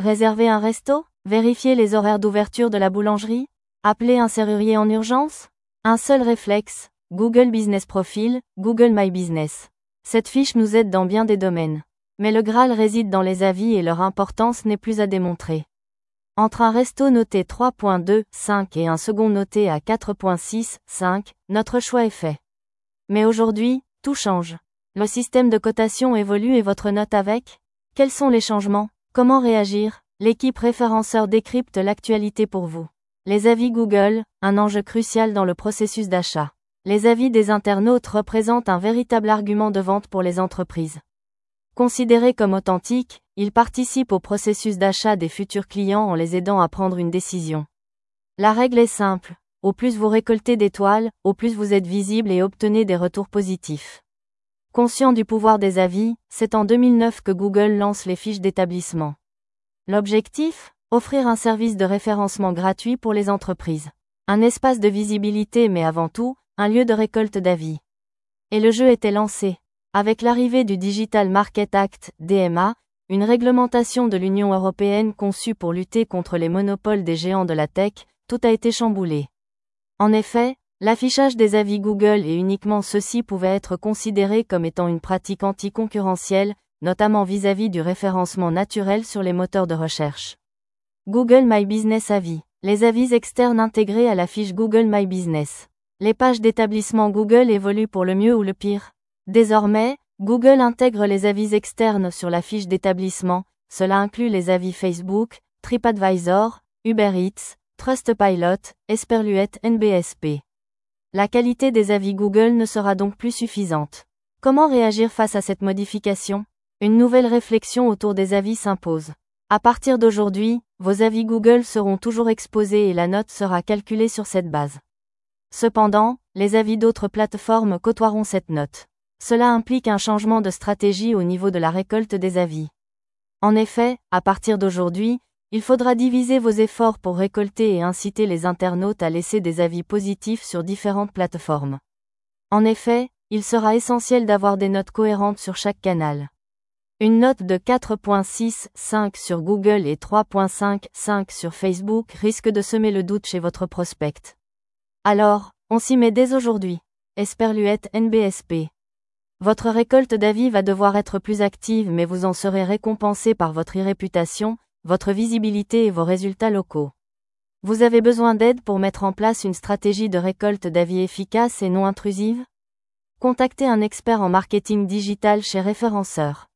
Réserver un resto? Vérifier les horaires d'ouverture de la boulangerie? Appeler un serrurier en urgence? Un seul réflexe, Google Business Profile, Google My Business. Cette fiche nous aide dans bien des domaines. Mais le Graal réside dans les avis et leur importance n'est plus à démontrer. Entre un resto noté 3.25 et un second noté à 4.65, notre choix est fait. Mais aujourd'hui, tout change. Le système de cotation évolue et votre note avec? Quels sont les changements? Comment réagir? L'équipe référenceur décrypte l'actualité pour vous. Les avis Google, un enjeu crucial dans le processus d'achat. Les avis des internautes représentent un véritable argument de vente pour les entreprises. Considérés comme authentiques, ils participent au processus d'achat des futurs clients en les aidant à prendre une décision. La règle est simple. Au plus vous récoltez d'étoiles, au plus vous êtes visible et obtenez des retours positifs. Conscient du pouvoir des avis, c'est en 2009 que Google lance les fiches d'établissement. L'objectif? Offrir un service de référencement gratuit pour les entreprises. Un espace de visibilité mais avant tout, un lieu de récolte d'avis. Et le jeu était lancé. Avec l'arrivée du Digital Market Act, DMA, une réglementation de l'Union européenne conçue pour lutter contre les monopoles des géants de la tech, tout a été chamboulé. En effet, l'affichage des avis Google et uniquement ceux-ci pouvait être considéré comme étant une pratique anticoncurrentielle, notamment vis-à-vis du référencement naturel sur les moteurs de recherche. Google My Business Avis. Les avis externes intégrés à la fiche Google My Business. Les pages d'établissement Google évoluent pour le mieux ou le pire. Désormais, Google intègre les avis externes sur la fiche d'établissement, cela inclut les avis Facebook, TripAdvisor, Uber Eats, Trustpilot, Esperluette NBSP. La qualité des avis Google ne sera donc plus suffisante. Comment réagir face à cette modification? Une nouvelle réflexion autour des avis s'impose. À partir d'aujourd'hui, vos avis Google seront toujours exposés et la note sera calculée sur cette base. Cependant, les avis d'autres plateformes côtoieront cette note. Cela implique un changement de stratégie au niveau de la récolte des avis. En effet, à partir d'aujourd'hui, il faudra diviser vos efforts pour récolter et inciter les internautes à laisser des avis positifs sur différentes plateformes. En effet, il sera essentiel d'avoir des notes cohérentes sur chaque canal. Une note de 4.65 sur Google et 3.55 sur Facebook risque de semer le doute chez votre prospect. Alors, on s'y met dès aujourd'hui. Esperluette NBSP. Votre récolte d'avis va devoir être plus active mais vous en serez récompensé par votre réputation, votre visibilité et vos résultats locaux. Vous avez besoin d'aide pour mettre en place une stratégie de récolte d'avis efficace et non intrusive? Contactez un expert en marketing digital chez Référenceur.